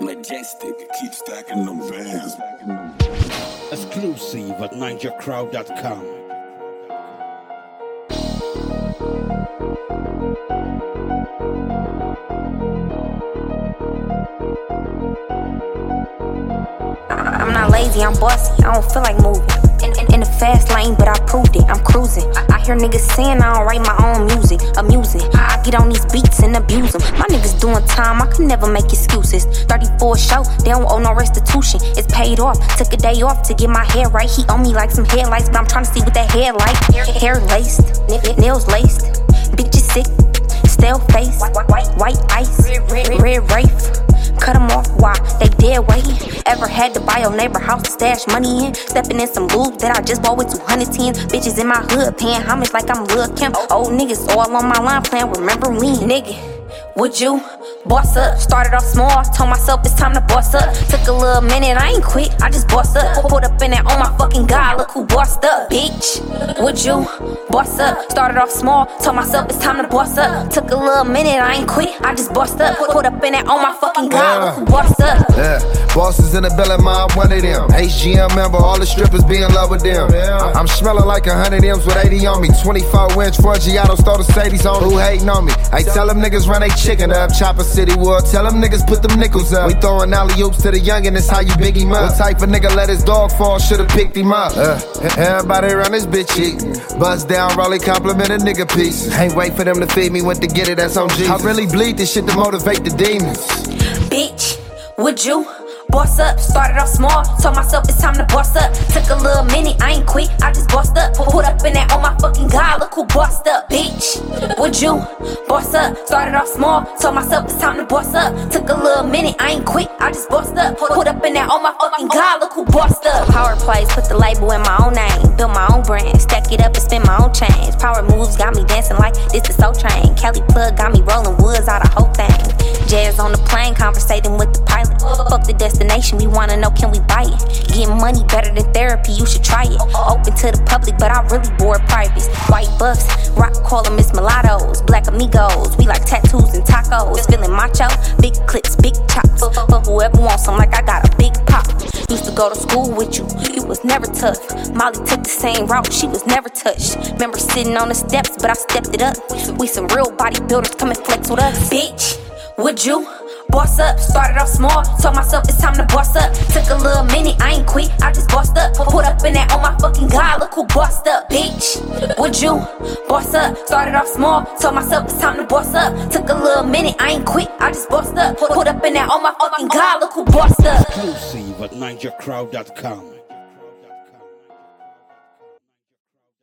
Majestic, keep stacking them bands. Exclusive at NinjaCrowd.com. I'm not lazy, I'm bossy, I don't feel like moving. In the fast lane, but I proved it, I'm cruising. I hear niggas saying I don't write my own music, amusing. I get on these beats and abuse them. My niggas doing time, I can never make excuses. 34 show, they don't owe no restitution. It's paid off, took a day off to get my hair right. He owe me like some headlights, but I'm trying to see what that hair like. Hair laced, nails laced, bitches sick, stale face, white ice, red Wraith. Cut them off while they dead waiting. Ever had to buy your neighbor house to stash money in? Stepping in some lube that I just bought with 210. Bitches in my hood paying homage like I'm Lil' Kim. Old niggas all on my line playing remember me. Nigga, would you boss up? Started off small, told myself it's time to boss up. Took a little minute, I ain't quit, I just bossed up. Pulled up in that, oh my fucking god, look who bossed up. Bitch, would you boss up? Started off small, told myself it's time to boss up. Took a little minute, I ain't quit, I just bossed up. Pulled up in that, oh my fucking god, look who bossed up. Yeah, bosses in the belly, I'm one of them. HGM member, all the strippers be in love with them. I'm smelling like 100 M's with 80 on me. 24-inch Forgiato, stole the Sadies on. Who hating on me? I tell them niggas run they chicken up. Chopper City World, tell them niggas put them nickels up. We throwing alley-oops to the youngin', that's how you big him up. What type of nigga let his dog fall, should've picked him up. Everybody around this bitch eatin'. Bust down, Rolly compliment a nigga piece. Ain't wait for them to feed me, went to get it, that's on Jesus. I really bleed this shit to motivate the demons. Bitch, would you boss up? Started off small, told myself it's time to boss up. Took a little minute, I ain't quit, I just bossed up. Pulled up in that, oh my fucking god, look who bossed up. Bitch, would you boss up? Started off small, told myself it's time to boss up. Took a little minute, I ain't quit, I just bossed up. Pulled up in that, oh my fucking god, look who bossed up. Power plays, put the label in my own name. Built my own brand, stack it up and spin my own change. Power moves got me dancing like this is Soul Train. Cali plug got me rolling woods out of whole thing. Jazz on the plane, conversating with the pilot. Fuck the destination, we wanna know can we buy it. Getting money better than therapy, you should try it. Open to the public, but I really board privates. White buffs, rock call them Miss Mulattoes. Black amigos, we like tattoos and tacos. Feeling macho, big clips, big chops. For whoever wants them, like I got a big pop. Used to go to school with you, you was never tough. Molly took the same route, she was never touched. Remember sitting on the steps, but I stepped it up. We some real bodybuilders, come and flex with us. Bitch, would you boss up? Started off small, told myself it's time to boss up. Took a little minute, I ain't quit, I just bossed up. Pulled up in that, oh my fucking god, look who bossed up. Bitch, would you boss up? Started off small, told myself it's time to boss up. Took a little minute, I ain't quit, I just bossed up. Pulled up in that, oh my fucking god, look who bossed up. Exclusive at NinjaCrowd.com.